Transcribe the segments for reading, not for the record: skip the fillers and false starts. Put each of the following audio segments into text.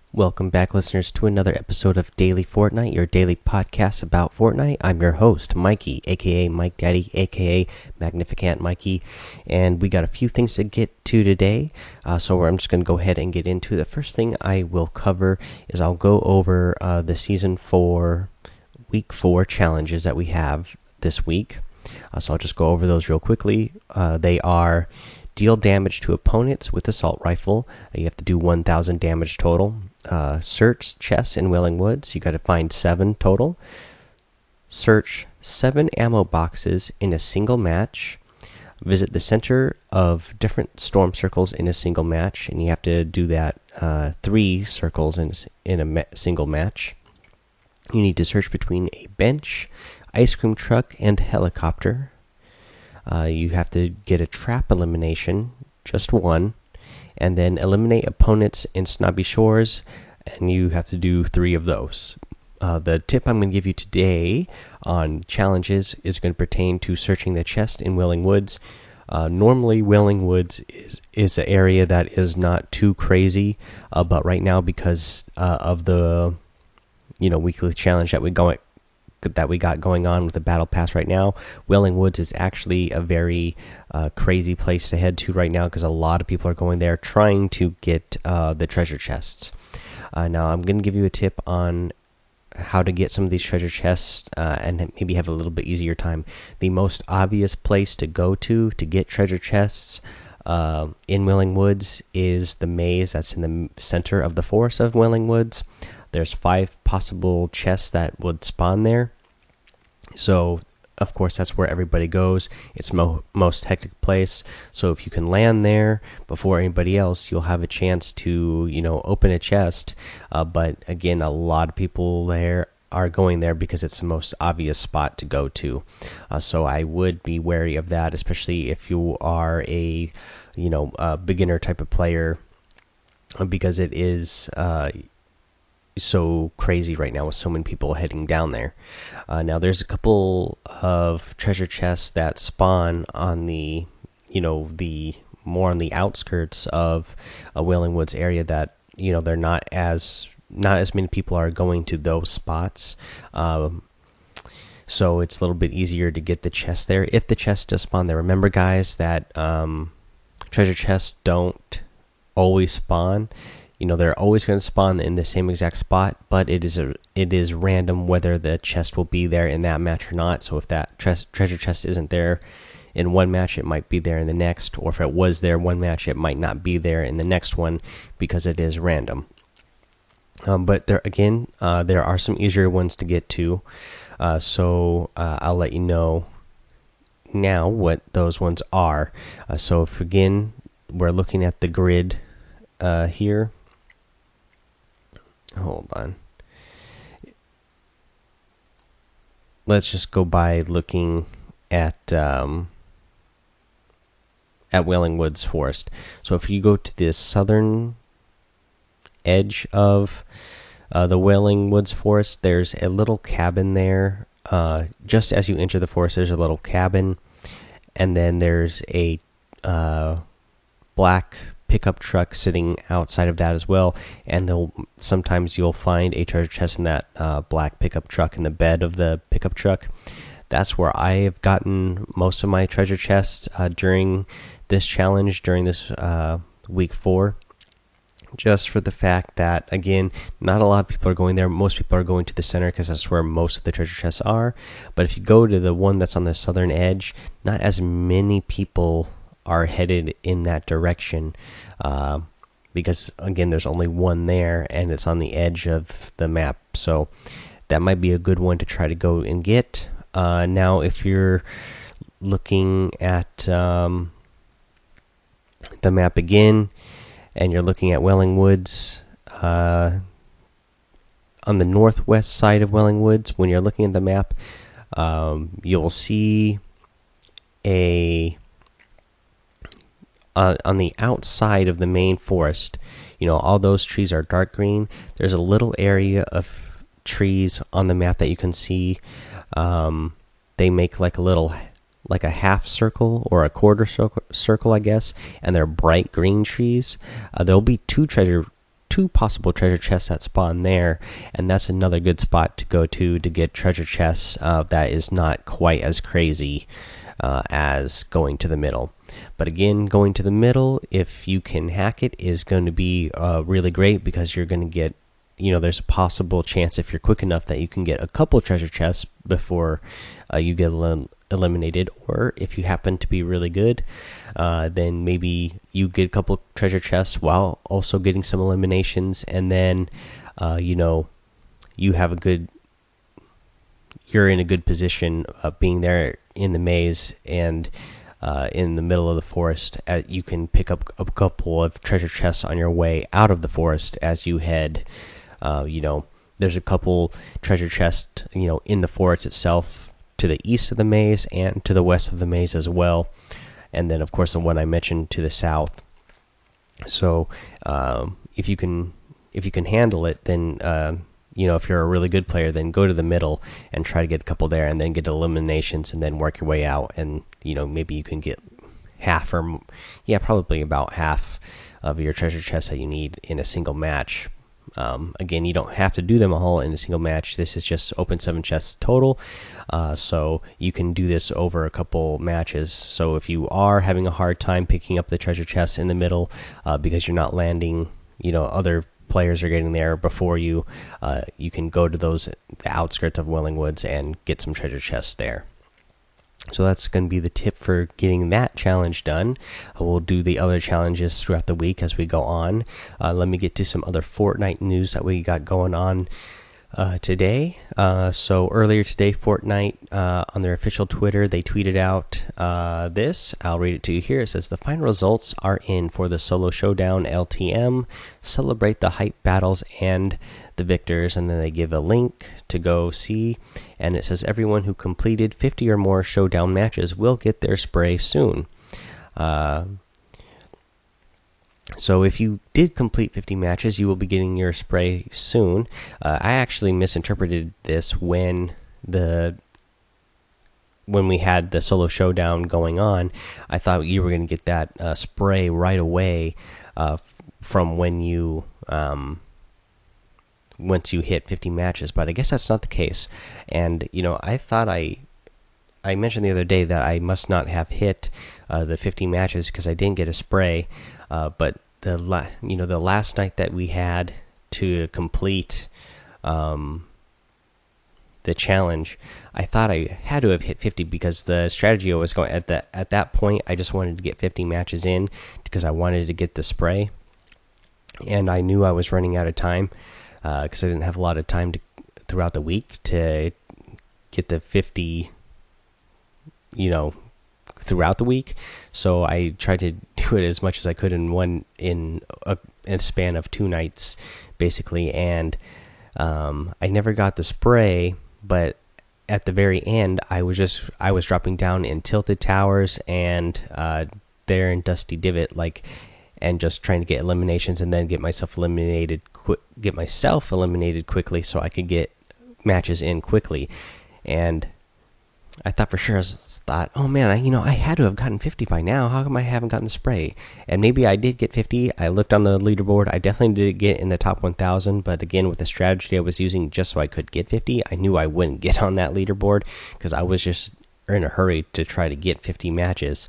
Welcome back, listeners, to another episode of Daily Fortnite, your daily podcast about Fortnite. I'm your host, Mikey, aka Mike Daddy, aka Magnificent Mikey, and we got a few things to get to today. So I'm just going to go ahead and get into it. The first thing I will cover is I'll go over the Season 4, Week 4 challenges that we have this week. So I'll just go over those real quickly. They are deal damage to opponents with assault rifle. You have to do 1,000 damage total. Search chests in Wailing Woods. You got to find 7 total. Search 7 ammo boxes in a single match. Visit the center of different storm circles in a single match, and you have to do that 3 circles in a single match. You need to search between a bench, ice cream truck, and helicopter. You have to get a trap elimination, just one, and then eliminate opponents in Snobby Shores, and you have to do 3 of those. The tip I'm going to give you today on challenges is going to pertain to searching the chest in Wailing Woods. Normally, Wailing Woods is an area that is not too crazy, but right now, because of the weekly challenge that we got going on with the battle pass right now, Wailing Woods is actually a very crazy place to head to right now, because a lot of people are going there trying to get the treasure chests. Now I'm going to give you a tip on how to get some of these treasure chests and maybe have a little bit easier time. The most obvious place to go to get treasure chests in Wailing Woods is the maze that's in the center of the forest of Wailing Woods. There's 5 possible chests that would spawn there. So, of course, that's where everybody goes. It's most hectic place. So if you can land there before anybody else, you'll have a chance to, open a chest. But again, a lot of people there are going there because it's the most obvious spot to go to. So I would be wary of that, especially if you are a beginner type of player, because it is so crazy right now with so many people heading down there. Now there's a couple of treasure chests that spawn on the the more on the outskirts of a Wailing Woods area that they're not as many people are going to those spots. So it's a little bit easier to get the chest there if the chest does spawn there. Remember, guys, that treasure chests don't always spawn. They're always going to spawn in the same exact spot, but it is random whether the chest will be there in that match or not. So if that treasure chest isn't there in one match, it might be there in the next, or if it was there one match, it might not be there in the next one, because it is random. But there are some easier ones to get to, so I'll let you know now what those ones are. So if again we're looking at the grid here. Hold on. Let's just go by looking at Wailing Woods Forest. So if you go to the southern edge of the Wailing Woods Forest, there's a little cabin there. Just as you enter the forest, there's a little cabin, and then there's a black pickup truck sitting outside of that as well, and sometimes you'll find a treasure chest in that black pickup truck, in the bed of the pickup truck. That's where I have gotten most of my treasure chests during this challenge, during this week 4, just for the fact that, again, not a lot of people are going there. Most people are going to the center because that's where most of the treasure chests are. But if you go to the one that's on the southern edge, not as many people are headed in that direction, because again, there's only one there and it's on the edge of the map. So that might be a good one to try to go and get. Now if you're looking at the map again, and you're looking at Wailing Woods, on the northwest side of Wailing Woods, when you're looking at the map, you'll see on the outside of the main forest, all those trees are dark green. There's a little area of trees on the map that you can see. They make like a half circle or a quarter circle, I guess, and they're bright green trees. There'll be 2 treasure two possible treasure chests that spawn there, and that's another good spot to go to get treasure chests that is not quite as crazy as going to the middle. But again, going to the middle, if you can hack it, is going to be really great, because you're going to get, there's a possible chance, if you're quick enough, that you can get a couple treasure chests before you get eliminated. Or if you happen to be really good, then maybe you get a couple treasure chests while also getting some eliminations, and then you have you're in a good position of being there in the maze and in the middle of the forest. You can pick up a couple of treasure chests on your way out of the forest as you head. There's a couple treasure chests, in the forest itself, to the east of the maze and to the west of the maze as well. And then, of course, the one I mentioned to the south. So, if you can handle it, then if you're a really good player, then go to the middle and try to get a couple there, and then get eliminations, and then work your way out. And maybe you can get half, or probably about half of your treasure chests that you need in a single match. Again, you don't have to do them all in a single match. This is just open 7 chests total, so you can do this over a couple matches. So if you are having a hard time picking up the treasure chests in the middle because you're not landing, other players are getting there before you, you can go to the outskirts of Welling Woods and get some treasure chests there. So that's going to be the tip for getting that challenge done. We'll do the other challenges throughout the week as we go on. Let me get to some other Fortnite news that we got going on today. So earlier today, Fortnite, on their official Twitter, they tweeted out this. I'll read it to you here. It says, "The final results are in for the Solo Showdown LTM. Celebrate the hype battles and the victors." And then they give a link to go see, and it says, "Everyone who completed 50 or more Showdown matches will get their spray soon." So if you did complete 50 matches, you will be getting your spray soon. I actually misinterpreted this when we had the Solo Showdown going on. I thought you were going to get that spray right away from when you once you hit 50 matches, but I guess that's not the case. And I thought I mentioned the other day that I must not have hit the 50 matches because I didn't get a spray. But the last night that we had to complete the challenge, I thought I had to have hit 50, because the strategy I was going at that point, I just wanted to get 50 matches in because I wanted to get the spray, and I knew I was running out of time because I didn't have a lot of time throughout the week to get the 50. Throughout the week, so I tried to do it as much as I could in a span of 2 nights, basically. And I never got the spray, but at the very end, I was dropping down in Tilted Towers and there in Dusty Divot, and just trying to get eliminations and then get myself eliminated quickly, so I could get matches in quickly. And I thought for sure, oh man, I had to have gotten 50 by now. How come I haven't gotten the spray? And maybe I did get 50. I looked on the leaderboard. I definitely did get in the top 1,000. But again, with the strategy I was using just so I could get 50, I knew I wouldn't get on that leaderboard because I was just in a hurry to try to get 50 matches.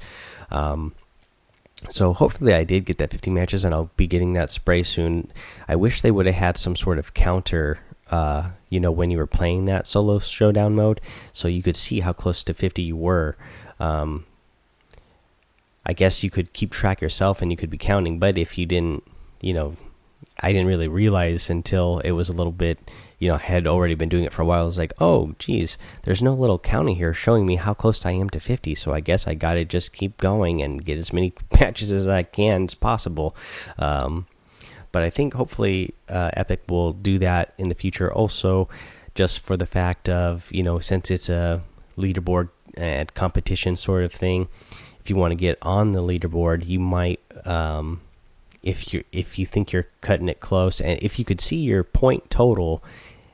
So hopefully I did get that 50 matches, and I'll be getting that spray soon. I wish they would have had some sort of counter when you were playing that Solo Showdown mode, so you could see how close to 50 you were. I guess you could keep track yourself and you could be counting, but if you didn't, I didn't really realize until it was a little bit, I had already been doing it for a while. I was like, oh, geez, there's no little counting here showing me how close I am to 50, so I guess I got to just keep going and get as many matches as I can as possible. But I think hopefully Epic will do that in the future also, just for the fact of, since it's a leaderboard and competition sort of thing, if you want to get on the leaderboard, you might, if you think you're cutting it close, and if you could see your point total,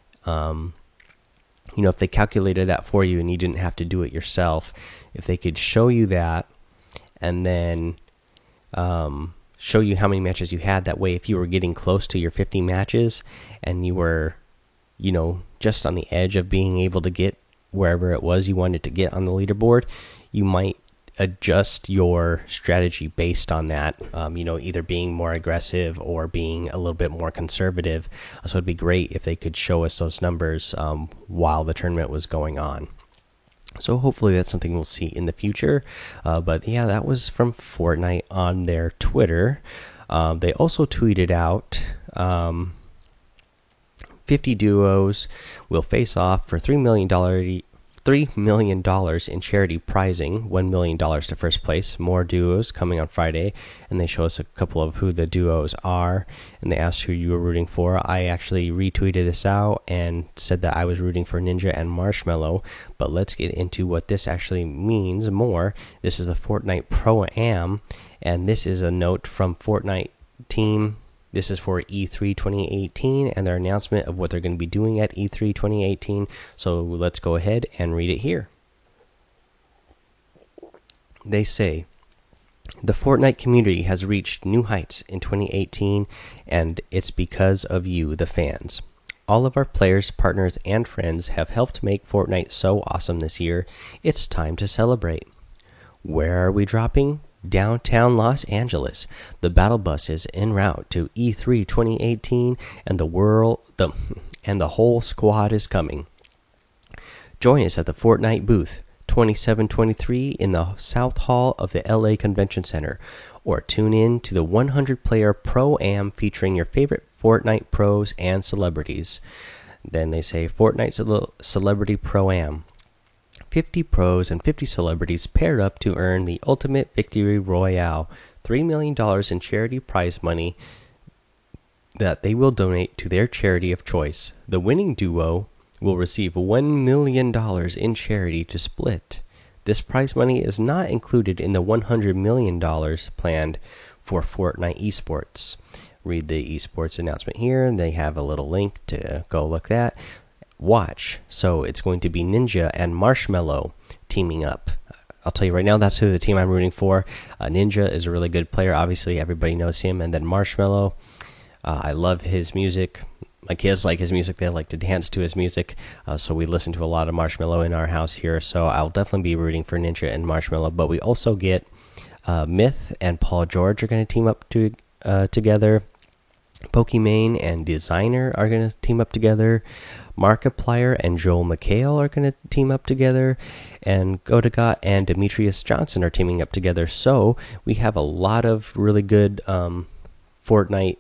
if they calculated that for you and you didn't have to do it yourself, if they could show you that, and then show you how many matches you had. That way, if you were getting close to your 50 matches and you were, just on the edge of being able to get wherever it was you wanted to get on the leaderboard, you might adjust your strategy based on that. Either being more aggressive or being a little bit more conservative. So it'd be great if they could show us those numbers while the tournament was going on. So hopefully that's something we'll see in the future. But yeah, that was from Fortnite on their Twitter. They also tweeted out 50 duos will face off for $3 million in charity prizing, $1 million to first place. More duos coming on Friday, and they show us a couple of who the duos are, and they asked who you were rooting for. I actually retweeted this out and said that I was rooting for Ninja and Marshmello, but let's get into what this actually means more. This is the Fortnite Pro-Am, and this is a note from Fortnite team. This is for E3 2018 and their announcement of what they're going to be doing at E3 2018. So let's go ahead and read it here. They say, the Fortnite community has reached new heights in 2018, and it's because of you, the fans. All of our players, partners, and friends have helped make Fortnite so awesome this year. It's time to celebrate. Where are we dropping? Downtown Los Angeles. The battle bus is en route to E3 2018, and the whole squad is coming. Join us at the Fortnite booth 2723 in the South Hall of the LA Convention Center, or tune in to the 100-player Pro-Am featuring your favorite Fortnite pros and celebrities. Then they say Fortnite Celebrity Pro-Am. 50 pros and 50 celebrities pair up to earn the ultimate victory royale, $3 million in charity prize money that they will donate to their charity of choice. The winning duo will receive $1 million in charity to split. This prize money is not included in the $100 million planned for Fortnite esports. Read the esports announcement here, and they have a little link to go look at. Watch. So it's going to be Ninja and Marshmello teaming up. I'll tell you right now, that's who the team I'm rooting for. Ninja is a really good player. Obviously, everybody knows him. And then Marshmello, I love his music. My kids like his music. They like to dance to his music. So we listen to a lot of Marshmello in our house here. So I'll definitely be rooting for Ninja and Marshmello. But we also get Myth and Paul George are going to team up together. Pokimane and Designer are going to team up together. Markiplier and Joel McHale are going to team up together. And Godagot and Demetrius Johnson are teaming up together. So we have a lot of really good Fortnite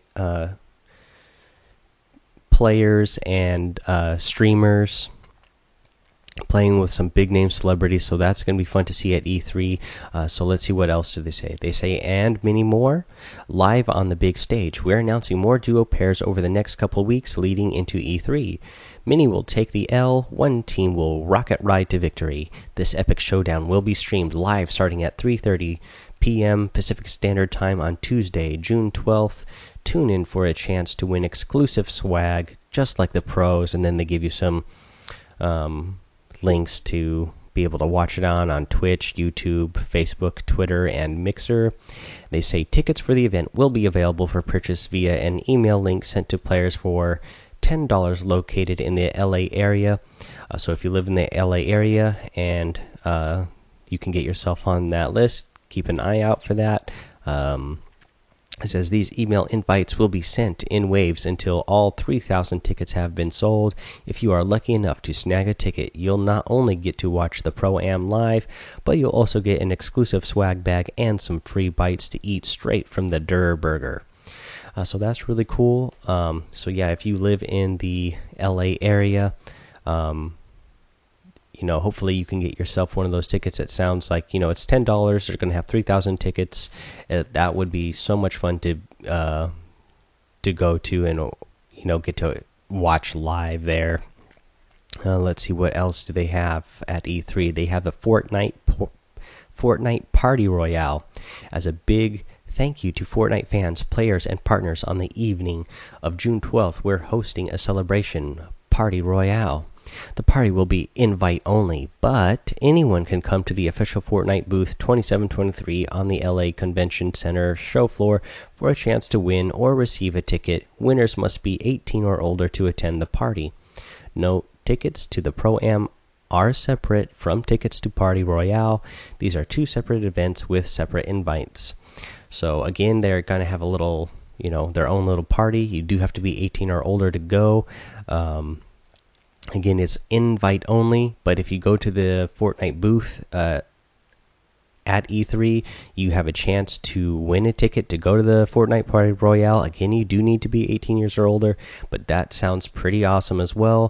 players and streamers playing with some big name celebrities, so that's going to be fun to see at E3. So let's see, what else do they say. They say, and many more live on the big stage. We're announcing more duo pairs over the next couple weeks leading into E3. Many will take the L, one team will rocket ride to victory. This epic showdown will be streamed live starting at 3:30 p.m. Pacific Standard Time on Tuesday, June 12th. Tune in for a chance to win exclusive swag just like the pros, and then they give you some links to be able to watch it on Twitch, YouTube, Facebook, Twitter, and Mixer. They say tickets for the event will be available for purchase via an email link sent to players for $10 located in the LA area. So if you live in the LA area and you can get yourself on that list, keep an eye out for that. It says these email invites will be sent in waves until all 3,000 tickets have been sold. If you are lucky enough to snag a ticket, you'll not only get to watch the Pro-Am live, but you'll also get an exclusive swag bag and some free bites to eat straight from the Durr Burger. So that's really cool. So yeah, if you live in the LA area, hopefully you can get yourself one of those tickets. It sounds like, it's $10. They're going to have 3,000 tickets. That would be so much fun to go to and, get to watch live there. Let's see, what else do they have at E3? They have the Fortnite Party Royale. As a big thank you to Fortnite fans, players, and partners, on the evening of June 12th, we're hosting a celebration Party Royale. The party will be invite only, but anyone can come to the official Fortnite booth 2723 on the LA Convention Center show floor for a chance to win or receive a ticket. Winners must be 18 or older to attend the party. Note, tickets to the Pro-Am are separate from tickets to Party Royale. These are two separate events with separate invites. So again, they're going to have a little, their own little party. You do have to be 18 or older to go. Again, it's invite only, but if you go to the Fortnite booth at E3, you have a chance to win a ticket to go to the Fortnite Party Royale. Again, you do need to be 18 years or older, but that sounds pretty awesome as well.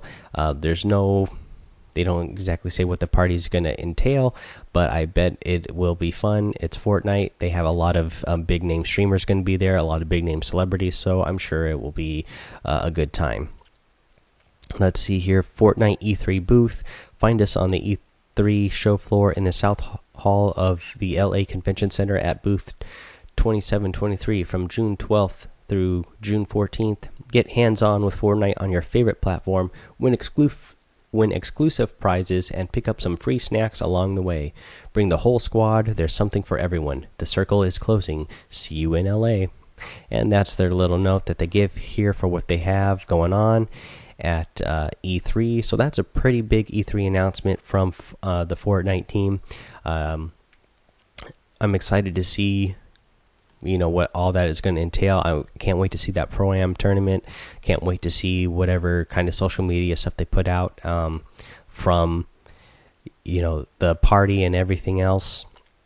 They don't exactly say what the party is going to entail, but I bet it will be fun. It's Fortnite. They have a lot of big name streamers going to be there, a lot of big name celebrities, so I'm sure it will be a good time. Let's see here, Fortnite E3 booth. Find us on the E3 show floor in the South Hall of the LA Convention Center at booth 2723 from June 12th through June 14th. Get hands-on with Fortnite on your favorite platform, win exclusive prizes, and pick up some free snacks along the way. Bring the whole squad. There's something for everyone. The circle is closing. See you in LA. And that's their little note that they give here for what they have going on at E3. So that's a pretty big E3 announcement from the Fortnite team. I'm excited to see what all that is going to entail. I can't wait to see that Pro-Am tournament. Can't wait to see whatever kind of social media stuff they put out from the party and everything else.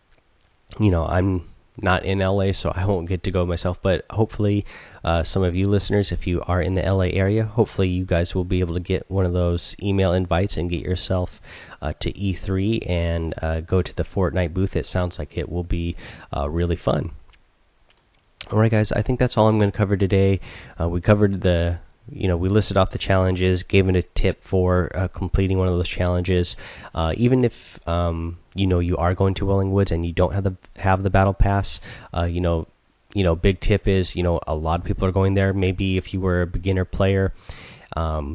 I'm not in LA, so I won't get to go myself, but hopefully some of you listeners, if you are in the LA area, hopefully you guys will be able to get one of those email invites and get yourself to E3 and go to the Fortnite booth. It sounds like it will be really fun. All right, guys, I think that's all I'm going to cover today. We covered we listed off the challenges, gave it a tip for completing one of those challenges. Even if you are going to Welling Woods and you don't have the battle pass, big tip is a lot of people are going there. Maybe if you were a beginner player, and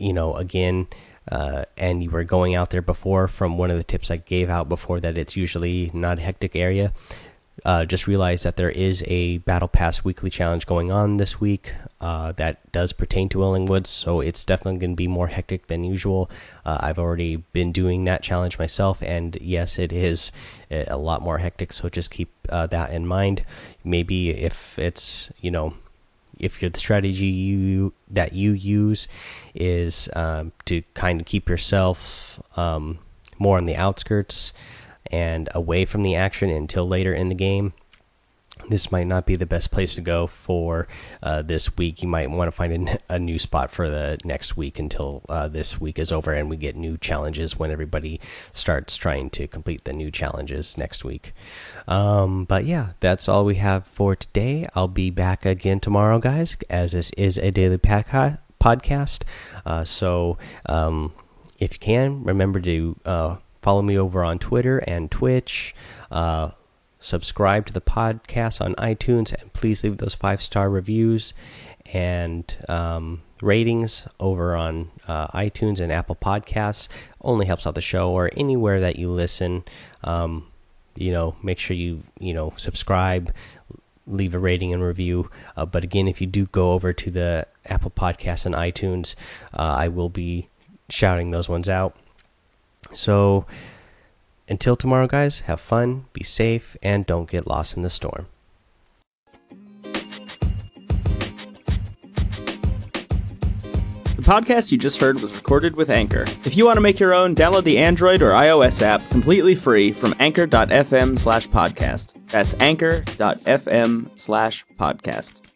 you were going out there before, from one of the tips I gave out before, that it's usually not a hectic area. Just realize that there is a Battle Pass weekly challenge going on this week that does pertain to Welling Woods, so it's definitely going to be more hectic than usual. I've already been doing that challenge myself, and yes, it is a lot more hectic, so just keep that in mind. Maybe if it's, if the strategy that you use is to kind of keep yourself more on the outskirts and away from the action until later in the game, this might not be the best place to go for this week. You might want to find a new spot for the next week until this week is over and we get new challenges when everybody starts trying to complete the new challenges next week. But yeah, that's all we have for today. I'll be back again tomorrow, guys, as this is a daily podcast. So if you can, remember to follow me over on Twitter and Twitch. Subscribe to the podcast on iTunes, and please leave those 5-star reviews and ratings over on iTunes and Apple Podcasts. Only helps out the show, or anywhere that you listen. Make sure you subscribe, leave a rating and review. But again, if you do go over to the Apple Podcasts and iTunes, I will be shouting those ones out. So until tomorrow, guys, have fun, be safe, and don't get lost in the storm. The podcast you just heard was recorded with Anchor. If you want to make your own, download the Android or iOS app completely free from anchor.fm/podcast. That's anchor.fm/podcast.